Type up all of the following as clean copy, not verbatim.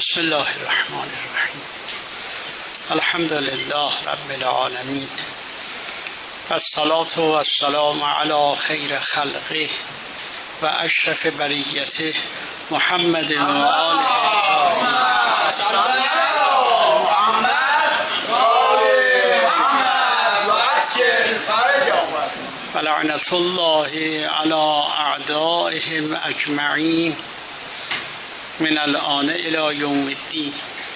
بسم الله الرحمن الرحیم. الحمد لله رب العالمین و الصلاة و السلام علی خیر خلقه و اشرف بریته محمد و آله و لعنت الله علی اعدائهم اجمعین من الآن الی یوم الدین.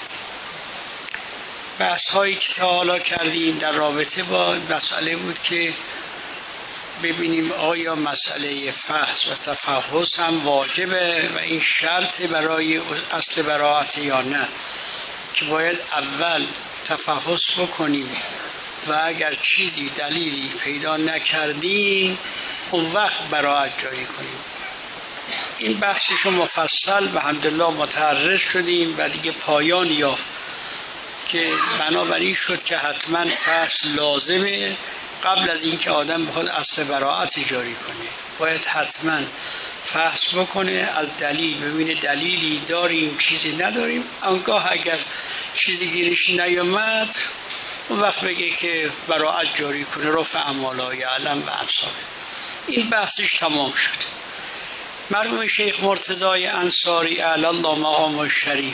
بحث هایی که تا حالا کردیم در رابطه با مسئله بود که ببینیم آیا مسئله فحص و تفحص هم واجبه و این شرط برای اصل براءت یا نه، که باید اول تفحص بکنیم و اگر چیزی دلیلی پیدا نکردیم اون وقت براءت جاری کنیم. این بحثشو مفصل به حمدالله متعرض شدیم و دیگه پایان یافت که بنابراین شد که حتما فحص لازمه. قبل از اینکه آدم بخواد اصل براءت جاری کنه باید حتما فحص بکنه، از دلیل ببینه دلیلی داریم چیزی نداریم. آنگاه اگر چیزی گیرش نیامد اون وقت بگه که براءت جاری کنه، رفع اموالا یعلم و امثاله. این بحثش تمام شد. مرحوم شیخ مرتضی انصاری اعلی الله مقامه الشریف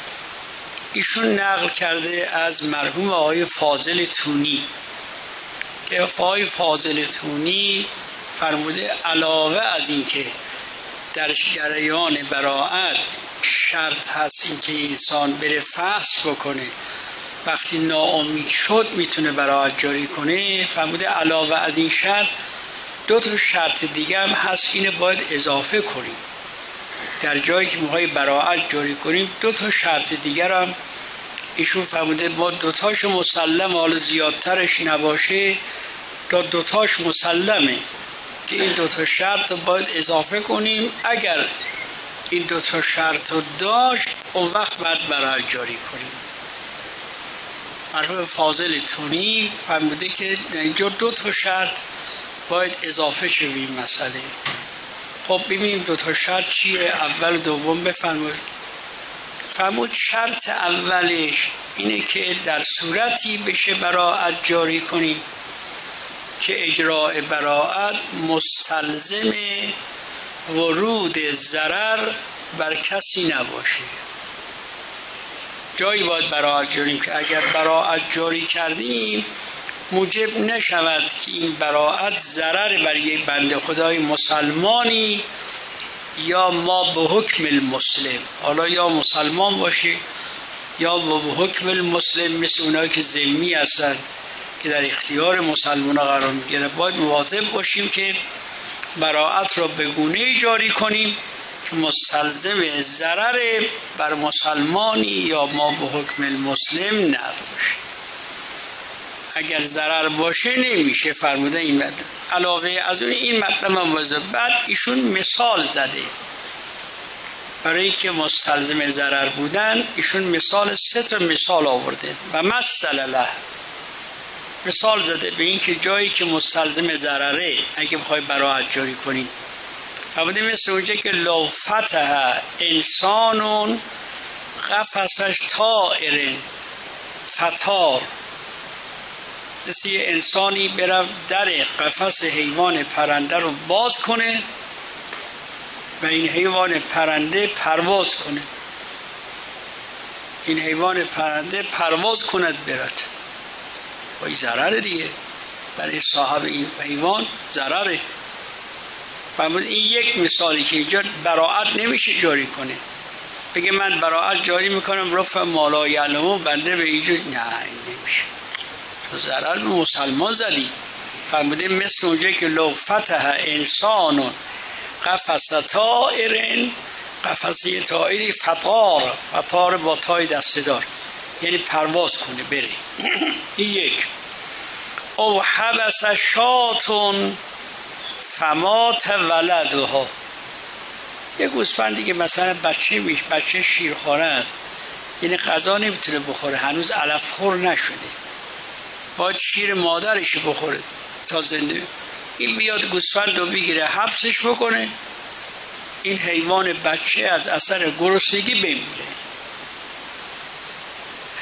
ایشون نقل کرده از مرحوم آقای فاضل تونی که آقای فاضل تونی فرموده علاوه از این که در جریان براءت شرط هست این که انسان بره فحص بکنه، وقتی ناامید شد میتونه براءت جاری کنه. فرموده علاوه از این شرط دو تا شرط دیگه هم هست، اینو باید اضافه کنیم. در جایی که میخوای براءت جاری کنیم دو تا شرط دیگر هم ایشون فرموده ما دوتاش مسلم، حالا زیادترش نباشه دوتاش مسلمه که این دوتا شرط رو باید اضافه کنیم. اگر این دوتا شرط رو داشت اون وقت باید براءت جاری کنیم. مرحوم فاضل تونی فرموده که اینجا دو تا شرط باید اضافه شه به این مسئله. خب ببینیم دو تا شرط چیه، اول و دوم بفرمایید. فرمود شرط اولش اینه که در صورتی بشه براءت جاری کنیم که اجراء براءت مستلزم ورود ضرر بر کسی نباشه. جایی باید براءت جاری که اگر براءت جاری کردیم موجب نشود که این براءت ضرر بر یک بنده خدای مسلمانی یا ما به حکم المسلم، حالا یا مسلمان باشه یا به حکم المسلم، مثل اونایی که ذمی هستن که در اختیار مسلمان قرار میگیرن. باید مواظب باشیم که براءت را به گونه‌ای جاری کنیم که مستلزم ضرر بر مسلمانی یا ما به حکم المسلم نباشه. اگر ضرر باشه نمیشه. فرموده این مطلب. علاوه از اون این مطلب هم بعد ایشون مثال زده برای که مستلزم ضرر بودن. ایشون مثال 3 تا مثال آورده و مثل له، مثال زده به این که جایی که مستلزم ضرره اگه بخوای براءت جاری کنی، فرموده مثل اونجا که لو فتح انسان قفصش طائر فتار، مثل یه انسانی برفت در قفس حیوان پرنده رو باز کنه و این حیوان پرنده پرواز کنه، این حیوان پرنده پرواز کند برد، با این ضرر دیگه برای صاحب این حیوان ضرره. فرمود این یک مثالی که اینجا براءت نمیشه جاری کنه، بگه من براءت جاری میکنم رفع مالا یعلمو بنده به اینجا، نه نمیشه، تو ضرر به مسلمان زدی. فرموده مثل اونجا که لو فتح انسان قفص طائر، قفص یه طائری فتار با تای دسته‌دار، یعنی پرواز کنه بره. این یک. او حبس شاتون فمات ولدها، یه گوسفندی که مثلا بچه شیرخواره است، یعنی غذا نمیتونه بخوره، هنوز علف خور نشده، باید شیر مادرش بخوره تا زنده. این بیاد گوسفند رو بگیره حبسش بکنه، این حیوان بچه از اثر گرسنگی بمیره.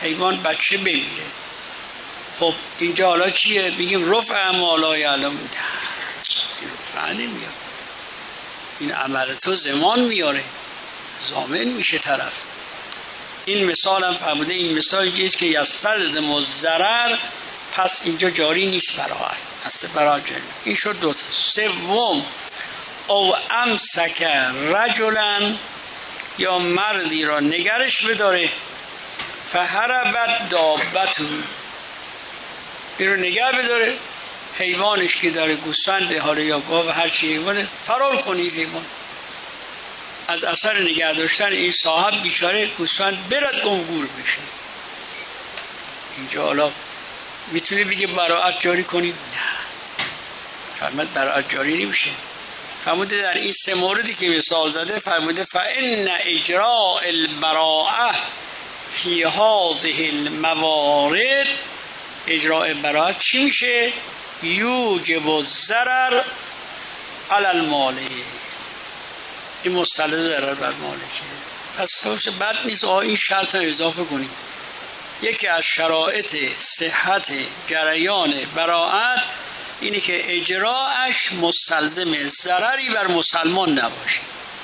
حیوان بچه بمیره. خب اینجا حالا چیه؟ بگیم رفع ما لا یعلم. نه، این رفع نمیاد. این عمل تو زمان میاره، ضامن میشه طرف. این مثال هم فرموده، این مثال اینجاست که یستلزم الضرر، پس اینجا جاری نیست براعت، اصلا براعت جاری. این شد دوتا. سوم، او امسک رجلا، یا مردی را نگرش بداره، فهربت دابتو، این رو نگه بداره، حیوانش که داره، گوسفند حالا یا گاو هر چی حیوانه، فرار کنی حیوان. از اثر نگه داشتن این صاحب بیچاره گوسفند برد گمگور بشه. اینجا حالا میتونه بگه براعت جاری کنی؟ نه، فرمود براعت جاری نمیشه. فرموده در این سه موردی که مثال زده، فرموده فإن اجراء البراءه فی هذه الموارد، اجراء براعت چی میشه؟ یوجب الضرر علی المالک، این مستلزم ضرر بر مالکه. پس فوش بد نیست این شرط رو اضافه کنیم. یکی از شرایط صحت جریان براعت اینه که اجراعش مستلزم ضرری بر مسلمان نباشه.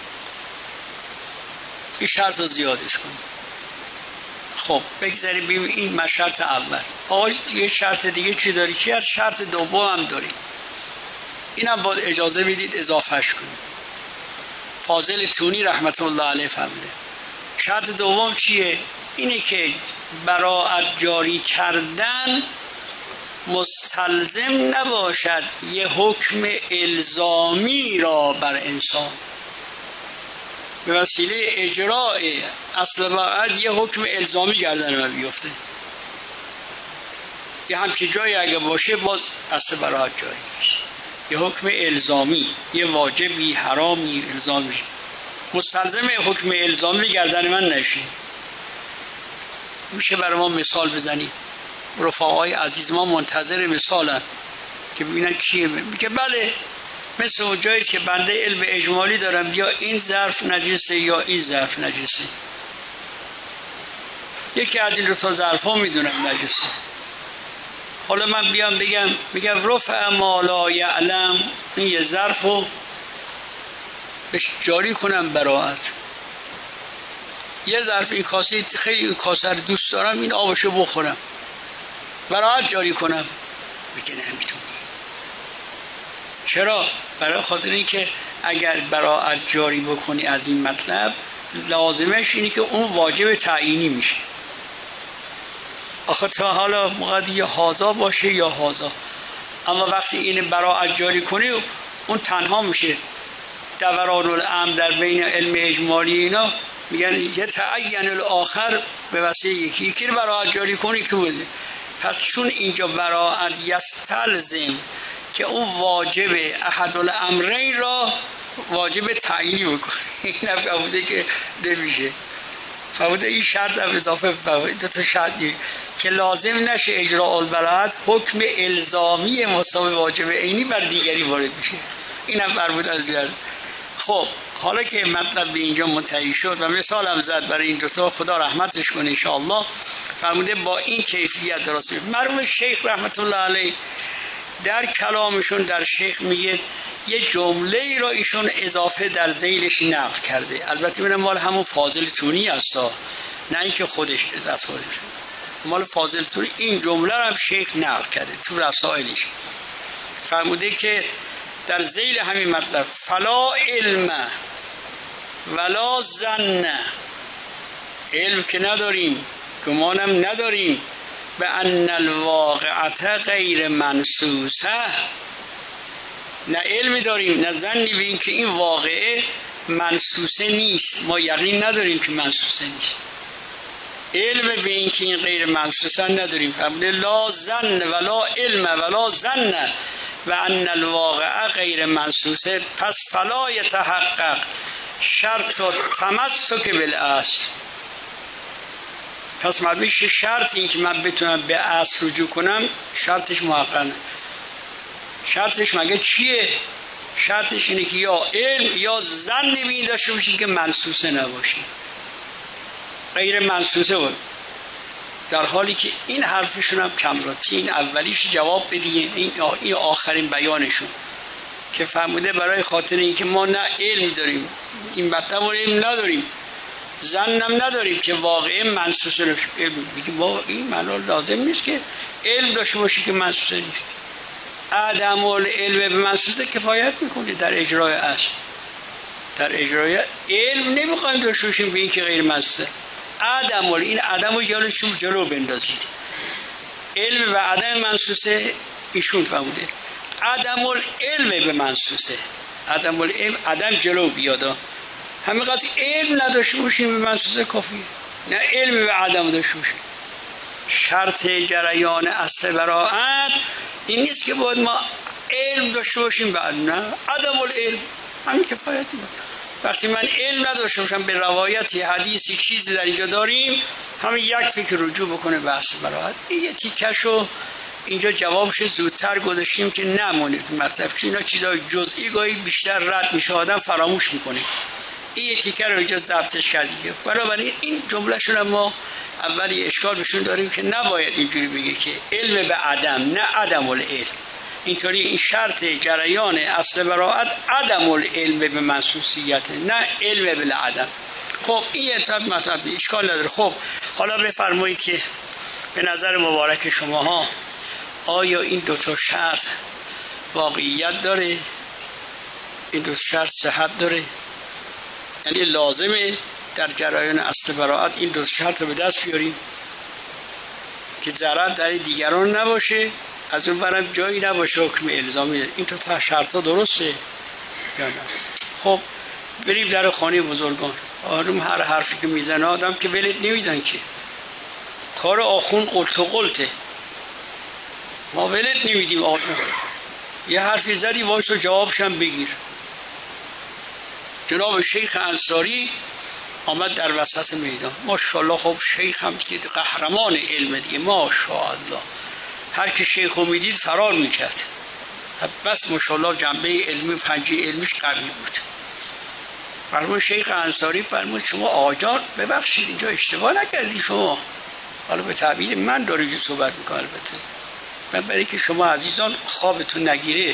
این شرط رو زیادش کنیم. خب بگذاریم ببینیم این شرط اول. آقا یه شرط دیگه چی داری؟ چی از شرط دوم هم داریم، اینم باید اجازه بدید اضافهش کنیم. فاضل تونی رحمت الله علیه فرموده شرط دوم چیه؟ اینه که براعت جاری کردن مستلزم نباشد یه حکم الزامی را بر انسان. به وسیله اجراء اصل براعت یه حکم الزامی گردن من بیفته. یه همچین جایی اگه باشه باز اصل براعت جاری میشه. یه حکم الزامی، یه واجبی، حرامی، الزامی، مستلزم حکم الزامی گردن من نشه. میشه برای ما مثال بزنید؟ رفقای عزیز ما منتظر مثالن که ببینن چیه. میگه بله، مثل اون جایی که بنده علم اجمالی دارم، یا این ظرف نجسه یا این ظرف نجسه. یکی از این دو تا ظرف ها میدونم نجسه. حالا من بیام بگم رفع ما لا یعلم، این یه ظرف رو بهش جاری کنم براعت. یه ظرف این کاسه، خیلی این کاسه رو دوست دارم، این آبشو بخورم، براعت جاری کنم. میگه نمیتونی. چرا؟ برای خاطر این که اگر براعت جاری بکنی از این مطلب، لازمش اینه که اون واجب تعیینی میشه. آخه تا حالا موقع یا هازا باشه یا هازا، اما وقتی این براعت جاری کنی اون تنها میشه. دوران الامر در بین علم اجمالی اینا میگن یه تعین الاخر، به واسه یکی رو براعت جاری کنی که بوده. پس چون اینجا براعت یستلزم که اون واجب احد الامرین را واجب تعیینی بکنه، این نفهموده که نمیشه. فهموده این شرط هم اضافه فهموده دو تا شرطی که لازم نشه اجراء البراعت حکم الزامی مساوی واجب عینی بر دیگری وارد میشه. این هم فرموده از زیاد. خب حالا که مطلب به اینجا منتهی شد و مثال هم زد برای این دوتا، خدا رحمتش کنه انشاءالله، فرموده با این کیفیت درست میشه. مرحوم شیخ رحمت الله علیه در کلامشون در شیخ میگه یه جمله ای را ایشون اضافه در ذیلش نقل کرده. البته اینم مال همون فاضل تونی هستا، نه اینکه خودش از خودش، مال فاضل تونی. این جمله را هم شیخ نقل کرده تو رسائلش. فرموده که در ذیل همین مطلب فلا علم ولا ظن، علم که نداریم، گمانم نداریم، به ان الواقعه غیر منسوسه، نه علمی داریم نه ظنی به این که این واقعه منسوسه نیست. ما یقین نداریم که منسوسه نیست، علم به این که این غیر منسوسه نداریم. فرموده لا ظن ولا علم ولا ظن و ان الواقعه غیر منسوسه، پس فلا یتحقق شرط تمسک بالاصل. پس مبیش شرط این که من بتونم به اصل رجوع کنم، شرطش محققه. شرطش مگه چیه؟ شرطش اینه که یا علم یا ظن به این داشته باشی که منسوسه نباشی، غیر منسوسه بود. در حالی که این حرفشون هم کمراتی، این اولیش جواب بدیم، این آخرین بیانشون که فرموده برای خاطر اینکه ما نه علم داریم، این مطلب علم نداریم، زنم نداریم که واقعا منصوص علم بگیم، با این معنا لازم نیست که علم داشته باشی که منصوص نیست. عدم العلم به منصوص کفایت میکنه در اجرای اصل. در اجرای علم نمیخوایم داشته باشیم به این که غیر منصوصه. این عدم رو جلو بندازید. علم و عدم منصوصه ایشون فرموده. عدم العلم به منصوصه، عدم العلم، عدم جلو بیادا. همین قضیه علم نداشته باشیم به منصوصه کافیه، نه علم به عدم داشته باشیم. شرط جریان اصل براءت این نیست که باید ما علم داشته باشیم، بعد نه، عدم العلم همین کفایت میکنه. وقتی من علم نداشته باشم به روایتی حدیثی چیزی در اینجا داریم، همین یک فکر رجوع بکنه به اصل براءت. این یه تیکشو اینجا جوابش زودتر گذاشتیم که نمونه مطلب، که اینا چیزای جزئی گاهی بیشتر رد میشه، آدم فراموش میکنه. این یه تیکه رو اینجا ضبطش کردیم. بنابراین این جملهشون هم ما اولی اشکال بهشون داریم که نباید اینجوری بگه که علم به عدم، نه عدم العلم. اینطوری این شرط جریان اصل براءت عدم العلم به منصوصیت، نه علم بالعدم. خب این مطلب اشکال نداره. خب حالا بفرمایید که به نظر مبارک شماها آیا این دو تا شرط واقعیت داره؟ این دو شرط صحت داره؟ یعنی لازمه در جریان اصل براءت این دو شرط رو به دست بیاریم که ضرر در دیگران نباشه، از اون برم جایی نباشه حکم الزامی. این تو تا شرط ها درسته یا نه؟ خب بریم در خانه بزرگان. آدم هر حرفی که میزنه آدم که ولت نمیدن که، کار آخون قلت و قلته، ما ولت نمیدیم. آدم یه حرفی زدی وایس و جوابش هم بگیر. جناب شیخ انصاری آمد در وسط میدان، ماشاءالله. خب شیخ هم که قهرمان علم دیگه، ماشاءالله، هر که شیخ رو میدید فرار میکرد. بس ماشاءالله جنبه علمی، پنجه علمیش قوی بود. فرمود شیخ انصاری فرمود شما آجان ببخشید اینجا اشتباه نکردی شما، حالا به تعبیر من داری صحبت میکنم، البته من برای که شما عزیزان خوابتون نگیره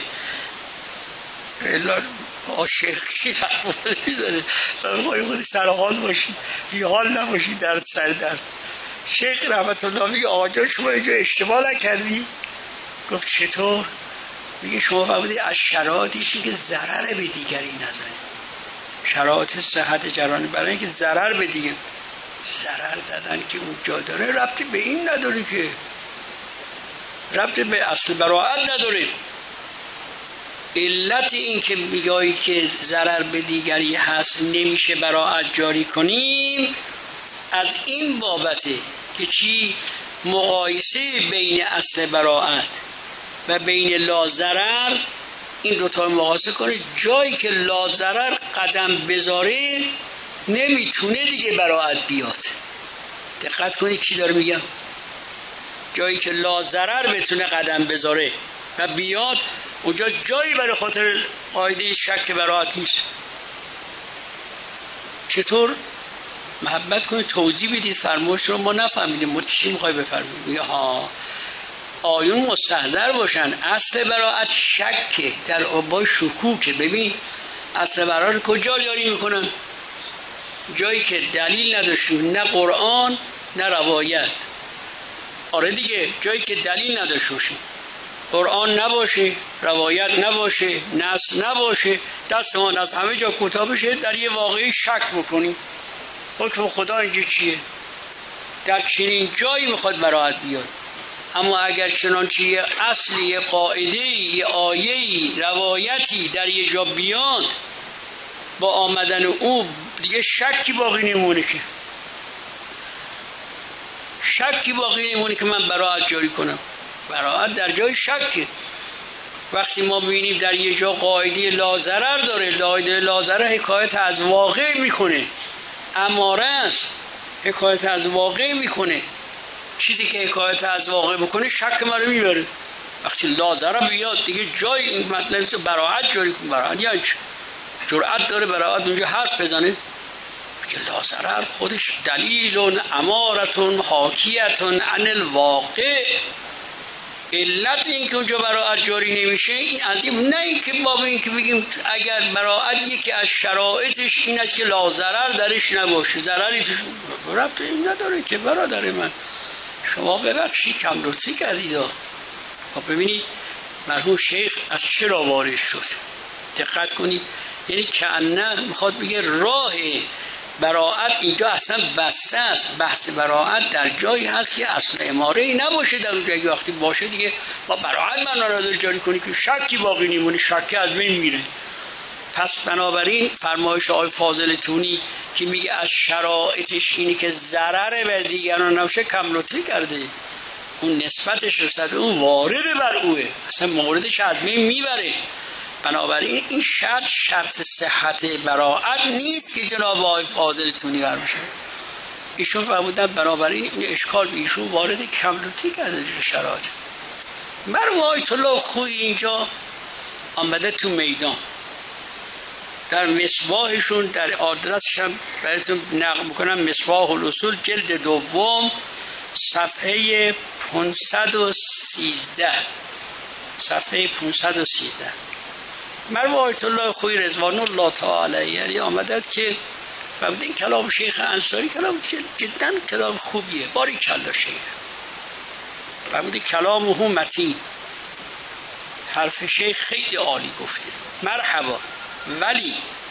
شیخی حرفونه میزنه، خودی سرحال باشی، بی حال نباشی، درد سر درد. شیخ رحمت الله میگه آجا شما اینجا اشتباه نکردی؟ گفت چطور؟ میگه شما فرمودید از شرایطی که ضرر به دیگری نزنید، شرایط صحت جرانی برای اینکه ضرر به دیگری، ضرر دادن که اونجا داره ربطی به این نداره، که ربطی به اصل براءت نداره. علت این که میگایی که ضرر به دیگری هست نمیشه براءت جاری کنیم از این بابته که چی؟ مقایسه بین اصل براءت و بین لازرر، این دوتا مقایسه کنه، جایی که لازرر قدم بذاره نمیتونه دیگه براءت بیاد. دقت کنید کی داره میگم، جایی که لازرر بتونه قدم بذاره و بیاد، اونجا جایی برای خاطر قاعده شک براءت نیست. چطور؟ محبت کنید توضیح بدید، فرمایش رو ما نفهمیدیم، ما چی میخوای بفرمایید؟ میگه ها آیون مستحضر باشن، اصل براءت شکه، در آبای شکوکه. ببین اصل براءت کجا جاری میکنن؟ جایی که دلیل نداشتیم، نه قرآن نه روایت. آره دیگه، جایی که دلیل نداشته باشیم، قرآن نباشه، روایت نباشه، نص نباشه، دستمان از همه جا کوتاه بشه، در یه واقعی شک بکنیم حکم خدا اینجا چیه، در چنین جایی میخواد براءت بیاد. اما اگر چنانچه یه اصلی، یه قاعده‌ای، یه آیه‌ای، روایتی در یه جا بیاد، با آمدن او دیگه شکی باقی نمونه، که شکی باقی نمونه که من براءت جاری کنم. براءت در جای شکه. وقتی ما ببینیم در یه جا قاعده لازرر داره، قاعده لازرر حکایت از واقع میکنه، اماره است، حکایت از واقع میکنه. چیزی که حکایت از واقع بکنه شک ما رو میبره. وقتی لازرر بیاد دیگه جای این مطلب براءت جاری کنه. براءت یعنی جرأت داره براءت اونجا حرف بزنه؟ که لاضرر خودش دلیل امارتون حاکیتون عن الواقع. علت این که اونجا براعت جاری نمیشه این عظیم نه این که باب این که بگیم اگر براعت یکی از شرایطش این است که لاضرر درش نباشه، ضرری توش ربط این نداره که برادر من شما ببخشید کم لطفی کردید. خب ببینید مرحوم شیخ از چرا وارد شد، دقت کنید. یعنی کأنه میخواد بگه راه براعت اینجا اصلا بسته است. بحث براعت در جایی هست که اصل اماره ای نباشه در اونجا. اگه وقتی باشه دیگه با براعت من را جاری کنی که شکی باقی نیمونه، شکی از بین میره. پس بنابراین فرمایش آقای فاضل تونی که میگه از شرایطش اینی که ضرر بر دیگران نباشه کم لطفی کرده. اون نسبتش رسد اون وارد بر اوه، اصلا موردش از بین میبره. بنابراین این شرط صحت براعت نیست که جناب آقای فاضل تونی برمشه. ایشون فرمودن بنابراین این اشکال به ایشون وارد کملوتی کرده شرایط. مرحوم آیت الله خویی اینجا آمده تو میدان در مصباحشون، در آدرسش هم براتون نقل میکنم، مصباح الاصول جلد دوم صفحه 513 صفحه 513 مرحوم آیت الله خویی رضوان الله تعالی علیه آمده که فرمودین کلام شیخ انصاری کلام جدا کلام خوبیه، باری کلا شیخ فرمودین کلامه متین، حرف شیخ خیلی عالی گفته، مرحبا، ولی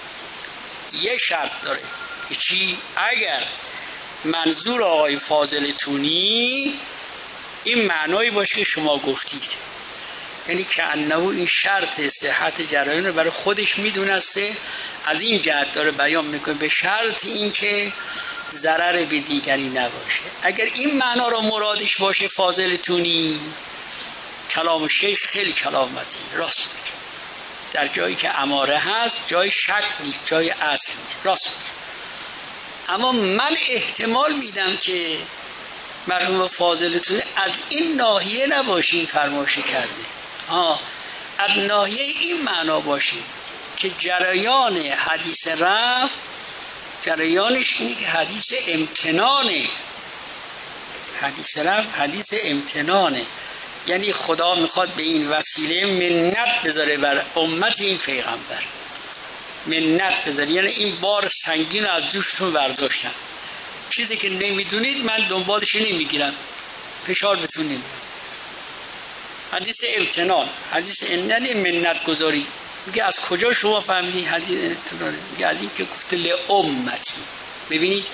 یه شرط داره. چی؟ اگر منظور آقای فاضل تونی این معنایی باشه که شما گفتید، یعنی که انه این شرط صحت جریان رو برای خودش میدونسته، از این جهت داره بیان میکنه به شرط این که ضرر به دیگری نباشه. اگر این معنا رو مرادش باشه فاضل تونی، کلام شیخ خیلی کلام متین، راست میگه، در جایی که اماره هست جای شک نیست، جای اصل نیست، راست میگه. اما من احتمال میدم که مرحوم فاضل تونی از این ناحیه نباشه این فرمایش کرده، از ناحیه این معنا باشه که جریان حدیث رفع جریانش اینه که حدیث امتنانه، حدیث رفع حدیث امتنانه، یعنی خدا میخواد به این وسیله منت بذاره بر امت این پیغمبر، منت بذاره، یعنی این بار سنگین از دوشتون برداشتن، چیزی که نمیدونید من دنبالش نمیگیرم، فشار بهتون نمیدم. حدیث امتنان، حدیث امتنان منت گذاری، میگه از کجا شما فهمیدین حدیث امتنان؟ میگه از این که گفته لامتی، ببینید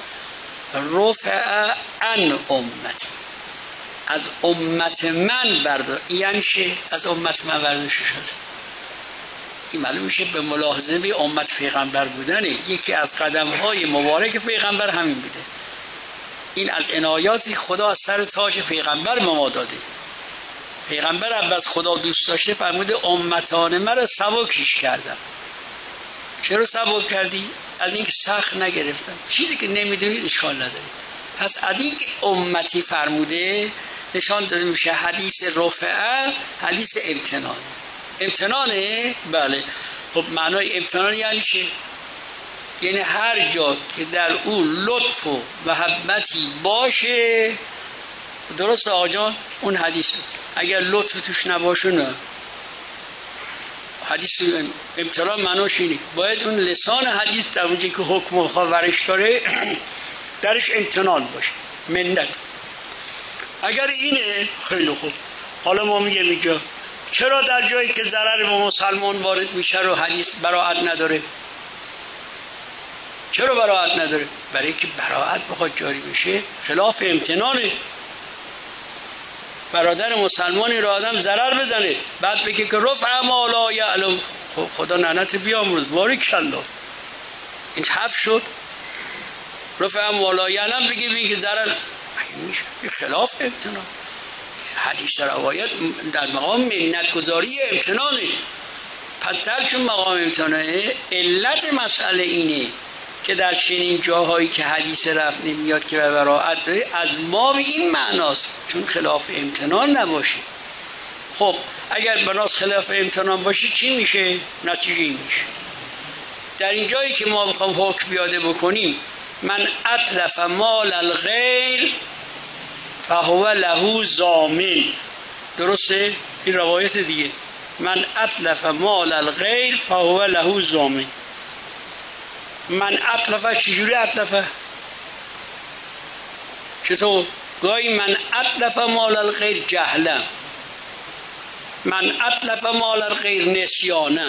رفع عن امتی، از امت من برداشت، یعنی چه؟ از امت من برداشت شد. این معلوم میشه به ملاحظه به امت پیغمبر بودنه، یکی از قدم‌های مبارک پیغمبر همین بوده. این از عنایاتی خدا از سر تاج پیغمبر به ما داده. پیغمبر اول از خدا دوست داشته فرموده امتان مرا سبکش کردم. چرا سبک کردی؟ از اینکه سخت نگرفتم، چیزی که نمیدونید اشکال نداره. پس از اینکه امتی فرموده نشان داده میشه حدیث رفعه حدیث امتنان. امتنانه؟ بله. خب معنای امتنان یعنی چه؟ یعنی هر جا که در او لطف و محبتی باشه، درست آقا جان؟ اون حدیث اگر لطف توش نباشه نه، حدیث امتنان معناش اینه باید اون لسان حدیث در اونجا که حکم و خبرش داره درش امتنان باشه، منت. اگر اینه خیلی خوب. حالا ما میگه اینجا چرا در جایی که ضرر به مسلمان وارد میشه رو حدیث براعت نداره؟ چرا براعت نداره؟ برای که براعت بخواد جاری بشه خلاف امتنانه. برادر مسلمانی را آدم ضرر بزنه بعد بگه که رفع ما لا یعلم، خب خدا لعنت بیامرز، بارک الله، این حرف شد. رفع ما لا یعلم بگه که ضرر میشه، خلاف امتنان. حدیث روایت در مقام منت گذاری امتنانه. پس در چون مقام امتنانه، علت مسئله اینه که در چنین جاهایی که حدیث رفع نمیاد که به براعت داره، از باب این معناست چون خلاف امتنان نباشه. خب اگر بناس خلاف امتنان باشه چی میشه؟ نتیجه این میشه در این جایی که ما بخوام حکم پیاده بکنیم من اتلف مال الغیر فهو له ضامن. درسته؟ این روایت دیگه، من اتلف مال الغیر فهو له ضامن. من اتلف چجوری اتلفه؟ چطور؟ گاهی من اتلف مال الغیر جهلا، من اتلف مال الغیر نسیانه.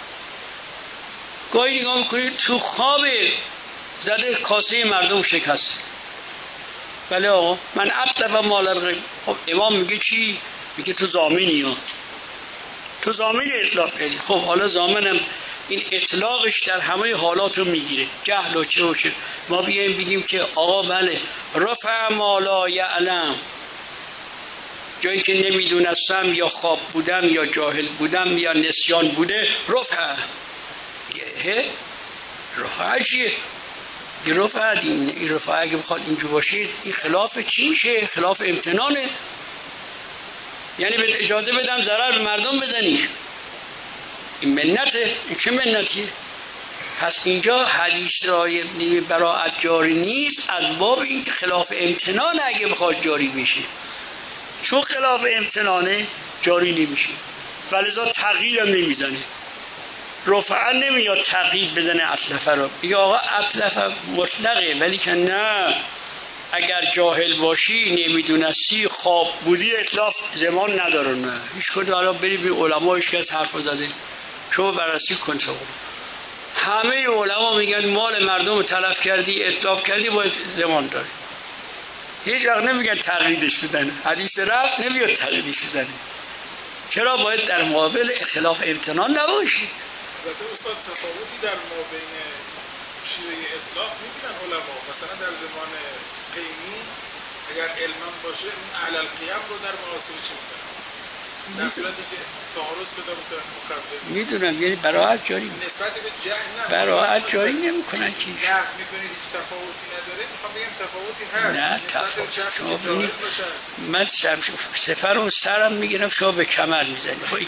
گاهی نگاه میکنید تو خواب زده کاسه مردم شکست. بله آقا، من اتلف مال الغیر. خب امام میگه چی؟ میگه تو ضامنی ها، تو ضامن اطلاق کردی. خب حالا ضامنم این اطلاقش در همه حالات رو میگیره، جهل و چه و چه. ما بیایم بگیم که آقا بله رفع ما لا یعلم، جایی که نمیدونستم یا خواب بودم یا جاهل بودم یا نسیان بوده، رفع. رفع چیه؟ این رفع، این رفع اگه بخواد اینجا باشه این خلاف چی میشه؟ خلاف امتنانه. یعنی بهت اجازه بدم ضرر به مردم بزنی، این منته. این چه منتیه؟ پس اینجا حدیث رای براءت جاری نیست از باب این خلاف امتنان اگه بخواد جاری بشه، چون خلاف امتنانه جاری نمیشه، ولذا تغییر هم نمیزنه. رفعا نمیاد تغییر بزنه اتلفه رو، بگه آقا اتلفه مطلقه، ولی که نه اگر جاهل باشی نمیدونستی خواب بودی اطلاف زمان نداره. نه هیچ کدوم. الان بری به علما هیچ کس حرف زده، شما بررسی کن. همه علما میگن مال مردم رو تلف کردی اتلاف کردی باید زمان داره. هیچ وقت نمیگن تقلیدش بزنه، حدیث رفت نمیاد تقلیدش بزنه. چرا باید در مقابل خلاف امتنان نباشی؟ البته استاد تفاوتی در ما بین شیوه اطلاق میبینن علما. مثلا در زمان قیمی اگر علمم باشه اون اهل القیام رو در محاسبه چه میکنن؟ در صورتی که تعارض پیدا میکنن مقدم میدونم، یعنی براءت جاری نسبت به جهل براءت جاری نمیکنن که نه میکنید هیچ تفاوتی نداره. میخوام بگم تفاوتی هست. نه تفاوت. شما ببینید من سفر و سرم میگیرم شما به کمر میزنید.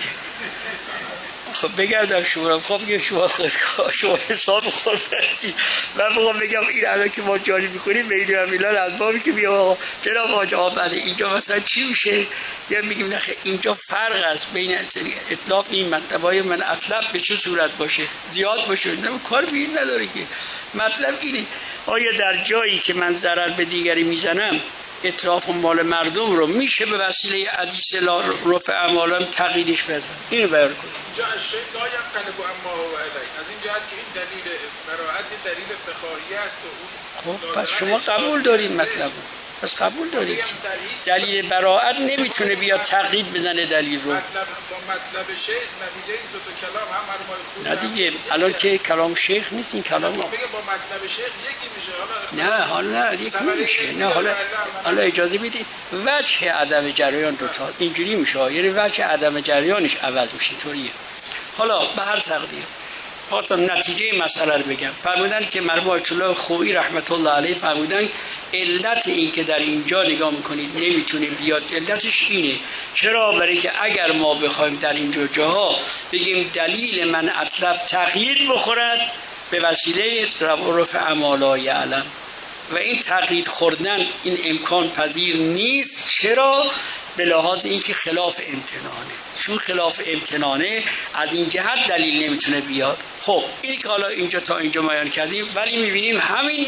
خب بگردم شما خب بگم شما حساب خور برسید. من بخوام بگم این الان که ما جاری میکنیم میلی و میلان از بابی که بیا آقا جناب حاج آمده اینجا مثلا چی میشه، یا میگیم نخه اینجا فرق است بین اطلاف این منطبای من اطلاف به چه صورت باشه، زیاد باشه، نه کار به این نداره که. مطلب اینه آیا در جایی که من ضرر به دیگری میزنم اطراف مال مردم رو میشه به وسیله حدیث لا رفع اموالم تقییدش بزن؟ اینو بیان کن. اینجا اشیاء لا ينقلب اما هو علیه، از این جهت که این دلیل براءت دلیل فقهی است و اون خب پس شما قبول دارین مطلب، پس قبول دارید دلیل براءت نمیتونه بیاد تقیید بزنه دلیل رو. با مطلب شیخ نتیجه این دو تا کلام هم مرمای خوب نه دیگه الان که کلام شیخ نیست این کلام با مطلب شیخ یکی میشه. حالا نه یکی نمیشه. نه حالا اجازه بدید وجه عدم جریان دو تا اینجوری میشه، یعنی وجه عدم جریانش عوض میشه. طوریه. حالا به هر تقدیر خاطر نتیجه مسئله رو بگم. فرمودن که مرحوم آیت الله خویی رحمت الله علیه فرمودن علت این که در اینجا نگاه میکنید نمیتونه بیاد، علتش اینه. چرا؟ برای که اگر ما بخوایم در اینجا جاها بگیم دلیل من اطلف تقیید بخورد به وسیله رفع اما یعلم، و این تقیید خوردن این امکان پذیر نیست. چرا؟ به لحاظ اینکه خلاف امتنانه. چون خلاف امتنانه از این جهت دلیل نمیتونه بیاد. خب این که حالا اینجا تا اینجا بیان کردیم، ولی میبینیم همین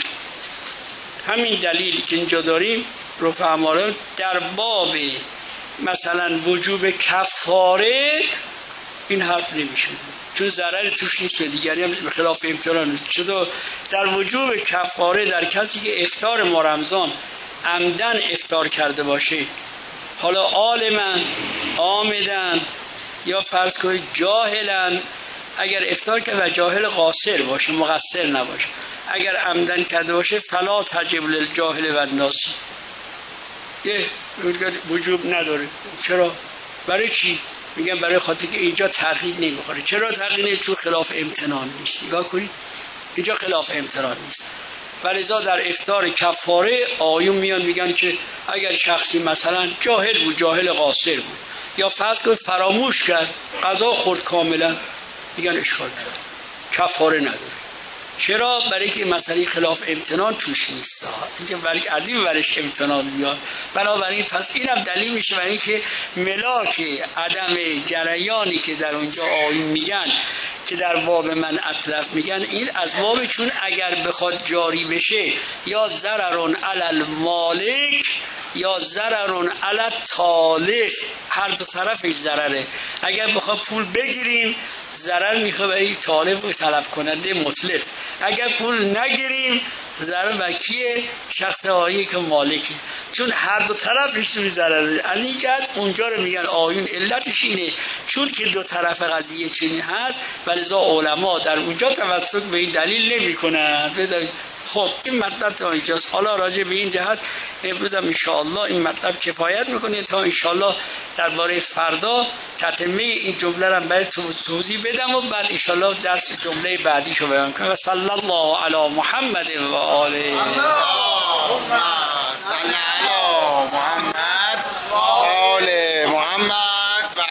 دلیلی که اینجا داریم رفع اموال در باب مثلا وجوب کفاره این حرف نمیشه، چون ضرر توش نیست و دیگری هم به خلاف امتنان نیست. چطور؟ در وجوب کفاره در کسی که افطار ما رمضان عمدن افطار کرده باشه، حالا عالمن عامدن یا فرض کنید جاهلن، اگر افطار کرد و جاهل قاصر باشه مقصر نباشه، اگر عمدن کرده باشه فلا تجب للجاهل و الناس، وجوب نداره. چرا؟ برای چی؟ میگم برای خاطر که اینجا تقیید نمیخوره. چرا تقیید نمیخوره؟ چون خلاف امتنان نیست. نگاه کنید اینجا خلاف امتنان نیست. ولذا در افطار کفاره آیون میان میگن که اگر شخصی مثلا جاهل بود، جاهل قاصر بود، یا فرض کنید فراموش کرد قضا خورد کاملا، میگن اشکال نداره، کفاره نداره. چرا؟ برای که مسئله خلاف امتنان توش نیست، اینجا برای عدیم برش امتنان بیاد. بنابراین پس اینم دلیل میشه برای اینکه ملاک عدم جریانی که در اونجا آیین میگن که در باب من اطلف میگن، این از باب چون اگر بخواد جاری بشه یا ضررون علی المالک یا ضررون علی الطالب، هر دو طرفش ضرره. اگر بخواد پول بگیریم ضرر میخواد برای طالب و طلب کننده مطلق، اگر پول نگیریم ضرر بر کیه؟ شخص هایی که مالکه، چون هر دو طرفش توی ضرره. علی جد اونجا رو میگن آیون علتش اینه چون که دو طرف قضیه چنین هست و لذا علما در اونجا توسط به این دلیل نمی کنن. خب این مطلب تا اینجاست. حالا راجع به این جهت امروز هم انشاءالله این مطلب کفایت میکنه تا انشاءالله درباره فردا تتمه این جمله رو برای توضیح بدم و بعد انشاءالله درس جمله بعدی شو بیان کنم. صلی الله علی محمد و آله.